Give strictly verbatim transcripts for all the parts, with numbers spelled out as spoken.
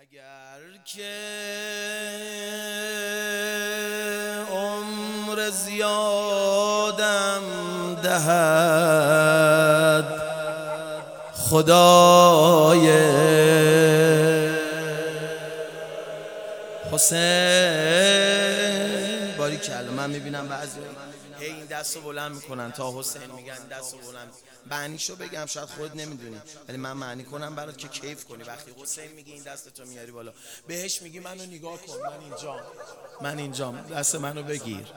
اگر که عمر زیادم دهد خدای حسین. باری کلا من میبینم بعضی هی این دستو بلند میکنن تا حسین میگن دستو بلند. معنیشو بگم شاید خود نمیدونی ولی من معنی کنم برات که کیف کنی. وقتی حسین میگی این دستتو میاری بالا بهش میگی منو نگاه کن، من اینجام، من اینجام، دست منو بگیر.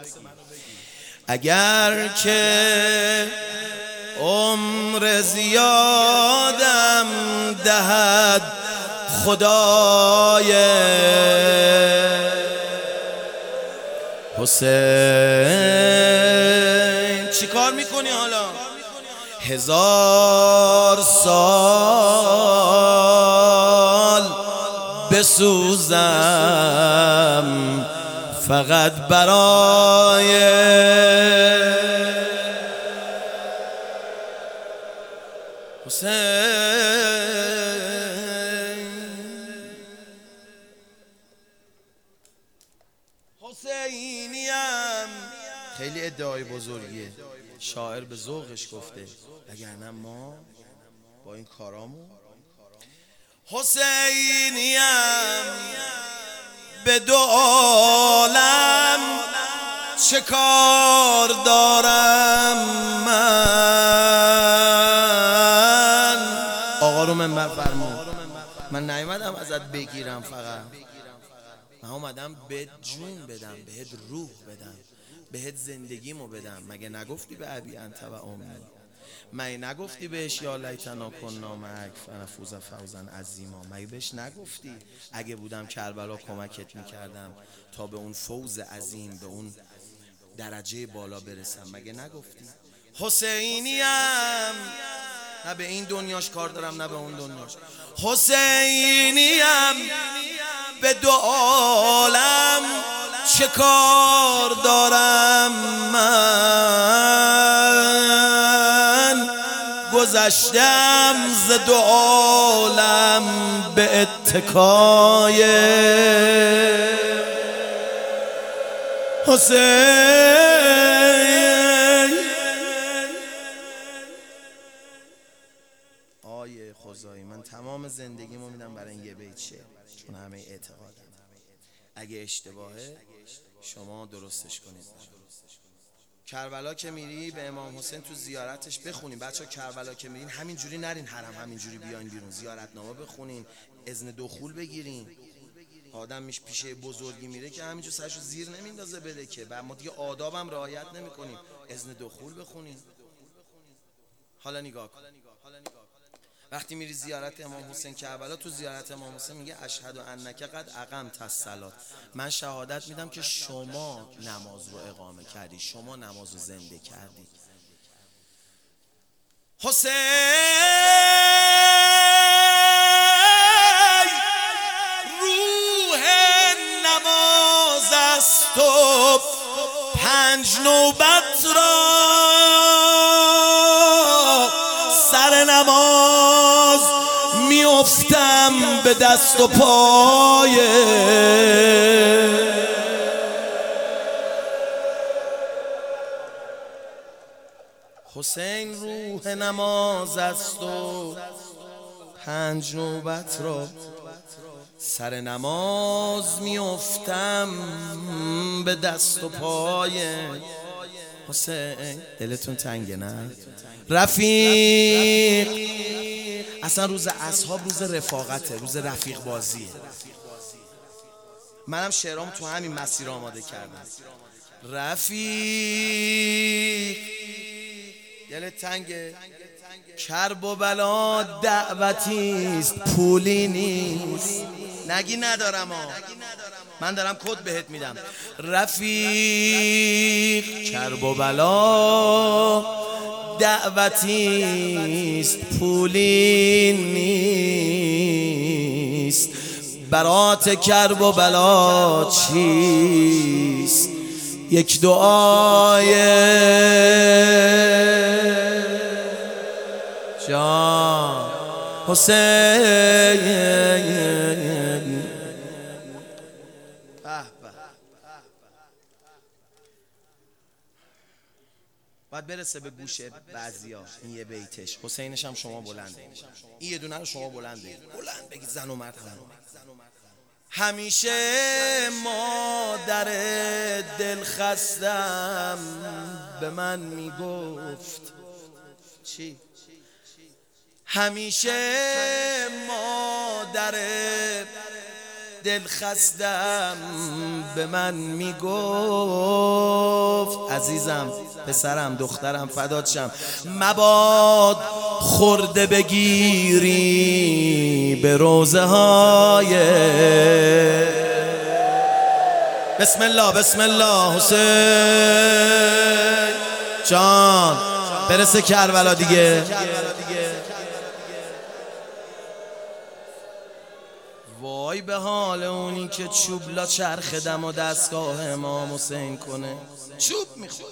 اگر که عمر زیادم دهد خدای حسین. چی کار میکنی حالا؟ هزار سال بسوزم فقط برای حسین. حسینیم. خیلی ادعای بزرگیه. شاعر به ذوقش گفته وگرنه ما با این کارامون. حسینیم به دو عالم چه کار دارم من. آقا رو من فرمون من نیومدم ازت بگیرم، فقط من اومدم بهت جون بدم، بهت روح بدم، بهت زندگیمو بدم. مگه نگفتی به ابی انت و امی؟ مگه نگفتی بهش یا لیتنا کنا معک فنفوز فوزا عظیما؟ مگه بهش نگفتی اگه بودم کربلا کمکت میکردم تا به اون فوز عظیم، به اون درجه بالا برسم؟ مگه نگفتی؟ حسینیم. نه به این دنیاش کار دارم نه به اون دنیاش. حسینیم به دو عالم چه کار دارم من. گذشتم ز دو عالم به اتکای حسین. آیه خدایی من تمام زندگیمو میدم برای این یه بیت شعر، چون همه اعتقادم. اگه اشتباهه شما درستش کنید. کربلا که میری به امام حسین تو زیارتش بخونین. بچه ها کربلا که میرین همینجوری نرین حرم، همینجوری بیاین بیرون، زیارتنامه بخونین، اذن دخول بگیرین. آدم میش پیشه بزرگی میره که همینجور سرشو زیر نمیندازه بده که، بعد ما دیگه آدابم رعایت نمیکنیم. اذن دخول بخونین. حالا نگاه کن، وقتی میری زیارت امام حسین کربلا، تو زیارت امام حسین میگه اشهد انک قد اقمت الصلاه. من شهادت میدم که شما نماز رو اقامه کردی، شما نماز رو زنده کردی. حسین روح نماز است و پنج نوبت را سر نماز میافتم به دست و پای حسین. روح نماز است و پنج نوبت را سر نماز میافتم به دست و پای حسین. دلتون تنگه نه؟ رفیق. اصلا روز اصحاب روز رفاقته، روز رفیق بازیه. منم شعرام تو همین مسیر آماده کردم. رفیق دلت تنگه؟ کرب و بلا دعوتیست پولی نیست. نگی ندارم ها، من دارم کد بهت میدم. رفیق کرب و بلا دعوتیست پولی نیست. برات کرب و بلا چیست؟ یک دعای جان حسین باید برسه به گوش بعضیا این یه بیتش. حسینش هم شما بلنده، این یه دونه رو شما بلنده بلند بگید زن و مرد هم. همیشه مادر دل خستم به من میگفت چی؟ همیشه مادر دل خستم به من میگفت عزیزم، پسرم، دخترم، فدات شم، مباد خورده بگیری به روزه های بسم الله بسم الله حسین جان برسه کربلا دیگه. وای به حال اونی که چوبلا چرخ دم و دستگاه امام حسین کنه، چوب میخوره،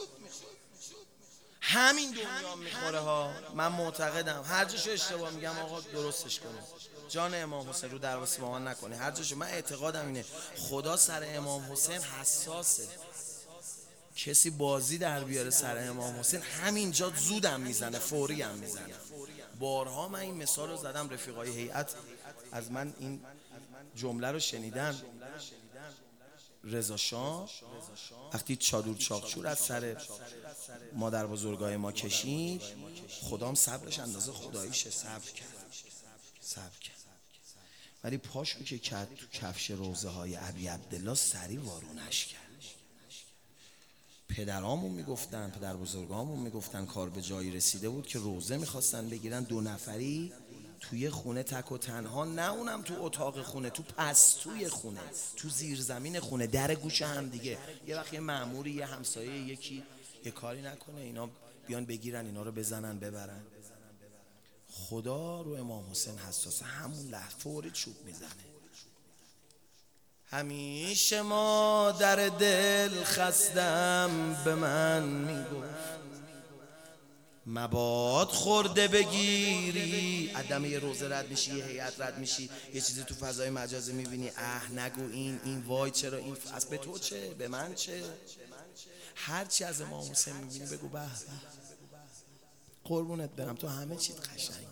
همین دنیا میخوره ها. من معتقدم هر جاشو اشتباه میگم آقا درستش کنه، جان امام حسین رو درواسی با من نکنه. هر جاشو من اعتقادم اینه خدا سر امام حسین حساسه، کسی بازی در بیاره سر امام حسین همینجا زودم میزنه، فوری هم میزنه. بارها من این مثال رو زدم، رفیقای هیئت از من این جمله رو شنیدن. رضا شاه وقتی چادر چاقچور از سر مادر بزرگای ما کشید، خدام صبرش اندازه خداییشه، صبر کرد صبر کرد ولی پاشو که کرد تو کفش روزه های ابی عبدالله سری وارونش کرد. پدرامون میگفتن، پدر بزرگامون میگفتن کار به جایی رسیده بود که روزه میخواستن بگیرن دو نفری توی خونه تک و تنها، نه اونم تو اتاق خونه، تو پستوی خونه، تو زیرزمین خونه، در گوش هم دیگه. یه وقت یه مأموری یه همسایه یکی یه کاری نکنه اینا بیان بگیرن اینا رو بزنن ببرن. خدا رو امام حسین حساسه، همون لحظه فوری چوب میزنه. همیشه مادر دل خستم به من میگفت مباد خورده بگیری. عدم یه روزه رد میشی، یه هیئت رد میشی، یه چیزی تو فضای مجازی میبینی، اه نگو این این وای چرا این از به تو چه به من چه. هر چی از امام حسین میبینی بگو به به قربونت برم تو همه چیت قشنگه.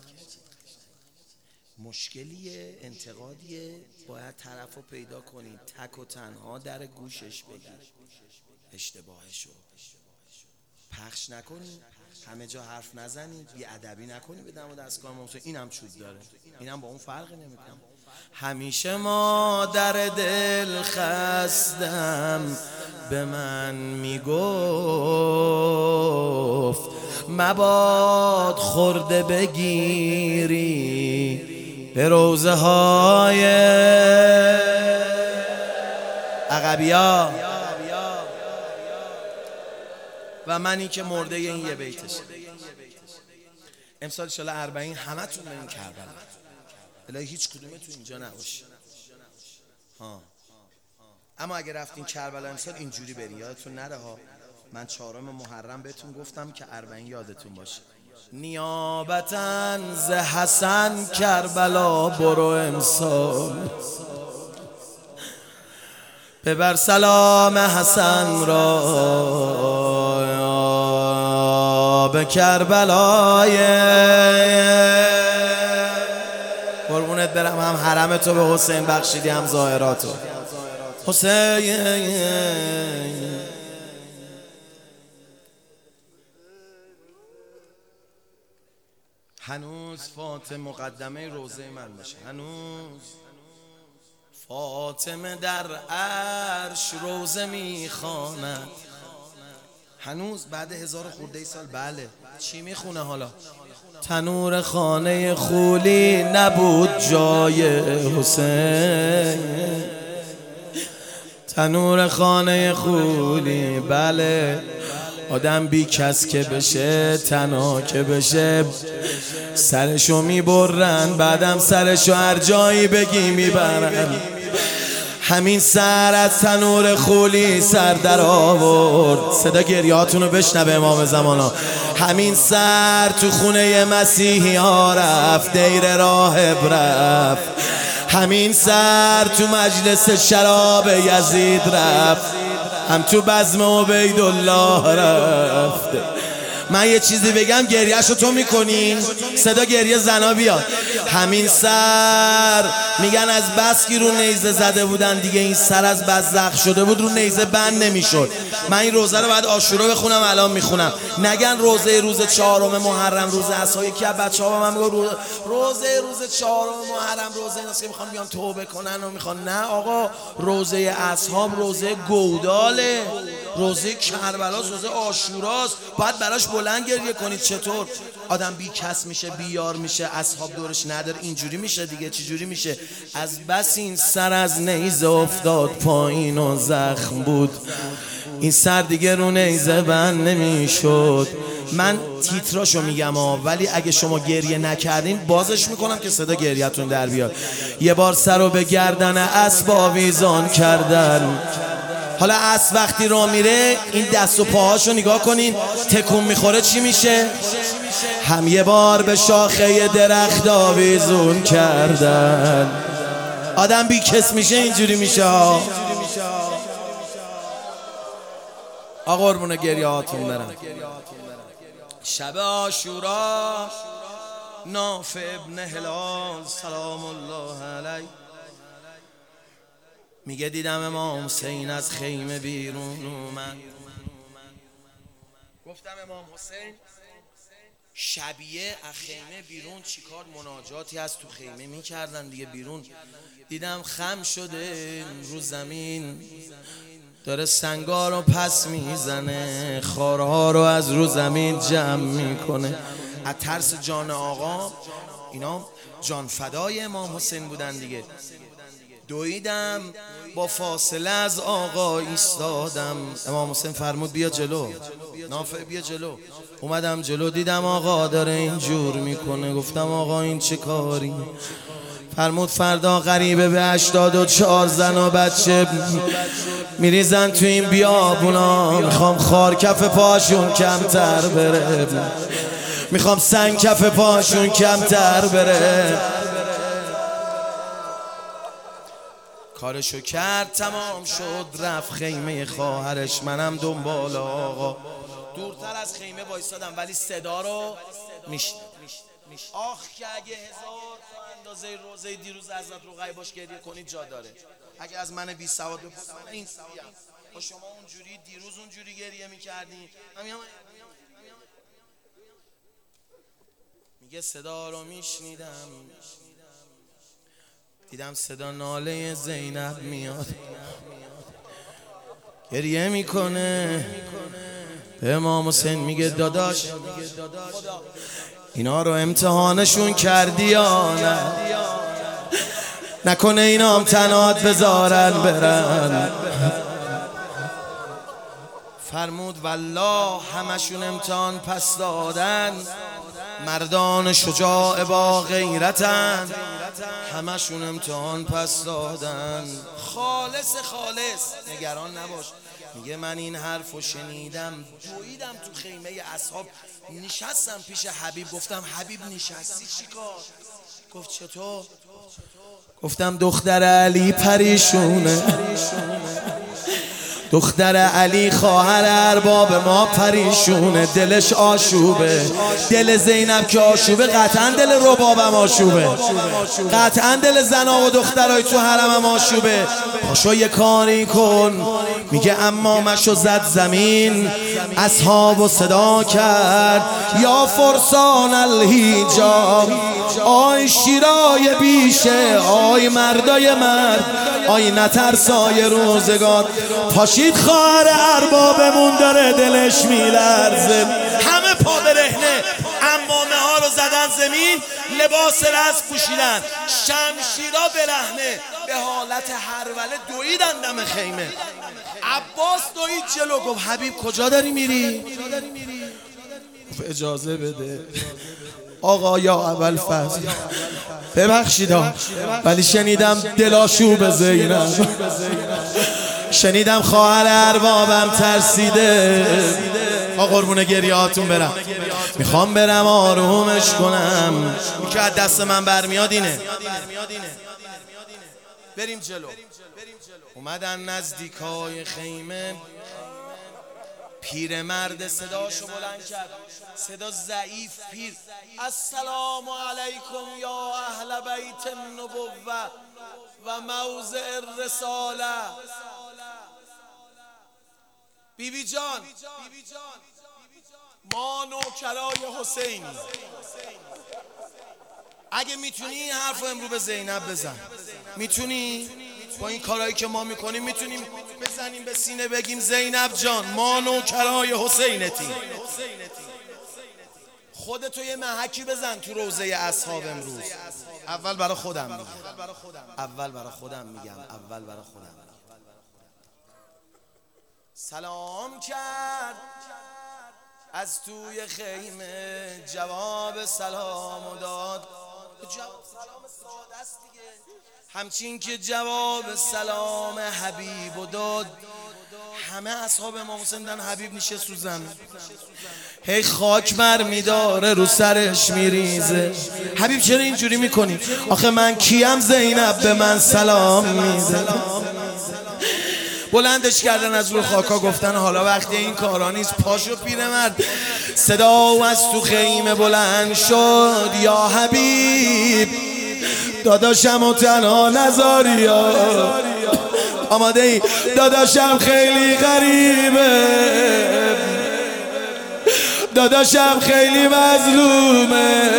مشکلیه، انتقادیه، باید طرف رو پیدا کنی، تک و تنها در گوشش بگیر، اشتباهشو پخش نکنی، همه جا حرف نزنی، بی ادبی نکنی به دم و دستگاه امام حسین. اینم چوب داره، اینم با اون فرقی نمیکنه. همیشه مادر دل خستم به من میگفت مباد خورده بگیری به روزه های عقبیا و منی که مرده این یه بیتشه. امسال انشالله اربعین همه تون برین کربلا، الهی هیچ کدومه تو اینجا نباشه ها. اما اگه رفتین کربلا امسال اینجوری برین، یادتون نره ها، من چهارم محرم بهتون گفتم که اربعین یادتون باشه. نیابتاً ز حسن کربلا برو امسال، ببر سلام حسن را به کربلای. قربونت برم، هم حرمتو به حسین بخشیدی هم ظاهراتو حسین. هنوز فاطمه مقدمه روزه من باشه، هنوز فاطمه در عرش روزه میخواند، هنوز بعد هزار خورده سال. بله چی میخونه حالا؟ تنور خانه خولی نبود جای حسین، تنور خانه خولی. بله آدم بی کس که بشه، تنها که بشه، سرشو میبرن، بعدم سرشو هر جایی بگی میبرن. همین سر از تنور خولی سر در آورد، صدا گریهاتونو بشنوه امام زمانا. همین سر تو خونه مسیحی ها رفت، دیر راهب رفت. همین سر تو مجلس شراب یزید رفت، هم تو بزم عبیدالله رفت. من یه چیزی بگم گریهشو تو میکنی؟ صدا گریه زنا بیاد. همین سر میگن از بس که رو نیزه زده بودن دیگه این سر از بس زخم شده بود، رو نیزه بند نمیشد. من این روزه رو بعد عاشورا بخونم، الان میخونم. نگن روزه روز چهارم محرم روز عصا. یکی از بچه‌ها به من میگه روزه روز چهارم محرم روزه ایناست که میخوان بیان توبه کنن و میخوان. نه آقا، روزه اصحاب روزه گوداله، روزه کربلاست، روزه عاشوراست. باید براش بلند گریه کنید. چطور آدم بی کس میشه، بی یار میشه، اصحاب دورش نداره، اینجوری میشه دیگه. چجوری میشه؟ از بس این سر از نیزه افتاد پایین و زخم بود، این سر دیگه رو نیزه بند نمیشد. من تیتراشو میگم ها، ولی اگه شما گریه نکردین بازش میکنم که صدا گریهتون در بیاد. یه بار سر رو به گردن اسب آویزان کردن. حالا اسب وقتی راه میره این دست و پاهاشو نگاه کنین، تکون میخوره چی میشه؟ هم یه بار به شاخه درخت آویزون کردن. آدم بی کس میشه اینجوری میشه. آقا قربون گریه هاتون برم. شب عاشورا نافع ابن هلال سلام الله علیه میگه دیدم امام حسین از خیمه بیرون اومد. گفتم امام حسین شبیه از خیمه بیرون چیکار؟ مناجاتی از تو خیمه میکردن دیگه بیرون. دیدم خم شده رو زمین، داره سنگا رو پس میزنه، خارها رو از رو زمین جمع میکنه. از ترس جان آقا، اینا جان فدای امام حسین بودن دیگه. دویدم با فاصله از آقا ایستادم. امام حسین فرمود بیا جلو، نافع بیا جلو. اومدم جلو، دیدم آقا داره اینجور میکنه. گفتم آقا این چه کاری؟ فرمود فردا غریبه به هشتاد و چهار زن و بچه میریزن تو این بیابونا، میخوام خار کف پاشون کمتر بره، میخوام سنگ کف پاشون کمتر بره. کارشو کرد تمام شد، رفت خیمه خواهرش، منم دنبال آقا دورتر از خیمه وایسادم ولی صدا رو میشنیدم. آخ که اگه هزار تا اندازه روزه دیروز حضرت رقیه باش گریه کنید جا داره. اگه از من بی سواد بپرسید من این سویم با شما اونجوری دیروز اونجوری گریه میکردین. میگه صدا رو میشنیدم، دیدم صدا ناله زینب میاد، گریه میکنه. به امام حسین میگه داداش اینا رو امتحانشون کردی یا نه؟ نکنه اینا هم تنات بذارن برن. فرمود والله همشون امتحان پس دادن، مردان شجاع با غیرتن، همشون امتحان پس دادن. خالص خالص نگران نباش. میگه من این حرفو شنیدم، دویدم تو خیمه اصحاب، نشستم پیش حبیب. گفتم حبیب نشستی چیکار؟ گفت چطور؟ گفتم دختر علی پریشونه، دختر علی خواهر ارباب ما پریشونه، دلش آشوبه. دل زینب که آشوبه قطعا دل ربابم آشوبه، قطعا دل زنا و دخترای تو حرمم آشوبه. پاشو یه کاری کن. میگه اما مشو زد زمین، اصحابو صدا کرد یا فرسان الحجاب. آی شیرای بیشه، آی مردای مرد، آی نترسای روزگار. پاشید خواهر اربابمون داره دلش میلرزه. همه پا برهنه، عمامه ها رو زدن زمین، لباس رز پوشیدن، شمشیرا برهنه، به حالت هروله دویدن دم خیمه. عباس دوید جلو، گفت حبیب کجا داری میری؟ گفت اجازه بده آقا یا اول فضل، ببخشید ولی شنیدم دلاشوب زینب، شنیدم خواهر اربابم ترسیده. آقا قربون گریه هاتون برم، میخوام برم آرومش کنم. که از دست من برمیاد اینه. بریم جلو. اومدن نزدیکای خیمه، پیرمرد صداشو بلند کرد، صدا ضعیف پیر، السلام علیکم یا اهل بیت النبوه و موضع الرساله. بیبی جان ما نوکرای حسینی، اگه میتونی این حرف رو امرو به زینب بزن، میتونی با این کارهایی که ما میکنیم میتونیم بزنیم به سینه بگیم زینب جان ما نوکرای حسینتی. خودتو یه محکی بزن تو روضه اصحاب امروز. اول برای خودم میگم اول برای خودم میگم اول برای خودم سلام کرد از توی خیمه، جواب سلام داد. جواب سلام ساده است دیگه، همچین که جواب سلام حبیب و داد. همه اصحاب امام حسین دن حبیب نشست رو زمین، هی خاک بر میداره رو سرش میریزه. حبیب چرا اینجوری میکنی؟ آخه من کیم زینب به من سلام میده؟ بلندش کردن از رو خاکا، گفتن حالا وقتی این کارا نیست، پاشو پیرمرد. صدا از تو خیمه بلند شد، یا حبیب داداشم و تنها نذاری، آماده ای؟ داداشم خیلی غریبه، داداشم خیلی مظلومه.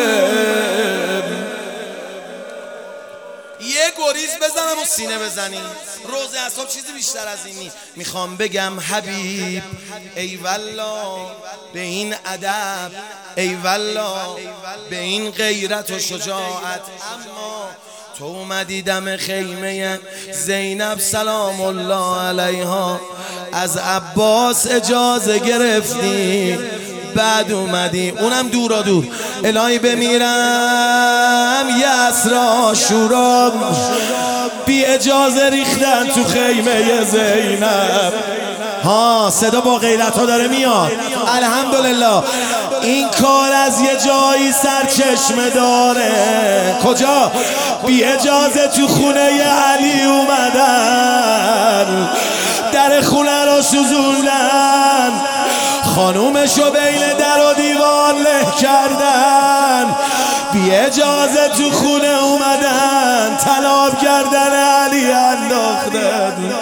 یه گریز بزنم و سینه بزنی. روز اصحاب چیزی بیشتر از اینی. میخوام بگم حبیب ای والله به این ادب، ای والله به این غیرت و شجاعت، اما تو اومدی دم خیمه زینب سلام الله علیها، از عباس اجازه گرفتی، بعد اومدی اونم دورا دور. الهی بمیرم یسرا شورا، بی اجازه ریختن تو خیمه زینب. ها صدا با غیرت ها داره میاد. الحمدلله این کار از یه جایی سرچشمه داره. کجا؟ بی اجازه تو خونه علی اومدن، در خونه رو سوزوندن، خانومشو بین در و دیوار له کردن، بی اجازه تو خونه اومدن، طلاب کردن علی انداختن.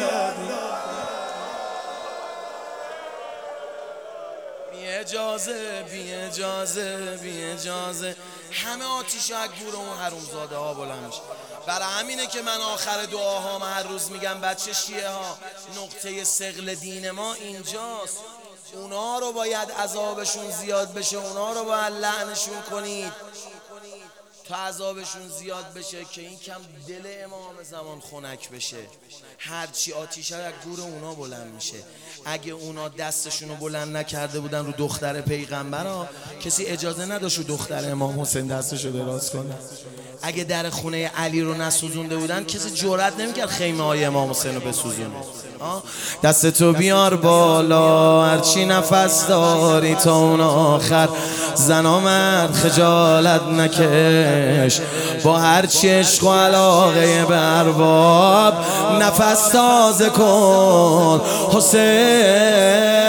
بی اجازه بی اجازه بی اجازه همه آتیشا از گور اون حرومزاده ها بلند میشه. برای همینه که من آخر دعاهام هر روز میگم بچه شیعه ها، نقطه ثقل دین ما اینجاست. اونا رو باید عذابشون زیاد بشه، اونا رو باید لعنشون کنید تا عذابشون زیاد بشه که این کم دل امام زمان خنک بشه. هرچی آتیشه از گور اونا بلند میشه. اگه اونا دستشونو بلند نکرده بودن رو دختر پیغمبر ها، کسی اجازه نداشت رو دختر امام حسین دستشو دراز کنه. اگه در خونه علی رو نسوزونده بودن، کسی جرئت نمیکرد خیمه های امام حسین رو بسوزونه. دست تو بیار بالا هرچی نفس داری تا اون آخر، زن و مرد خجالت نکش، با هرچی عشق و علاقه به ارباب نفس تازه کن. حسین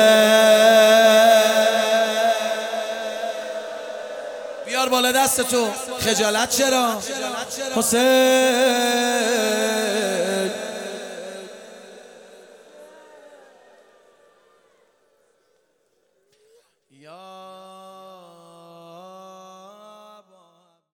بیار بالا دست تو، خجالت چرا؟ حسین یا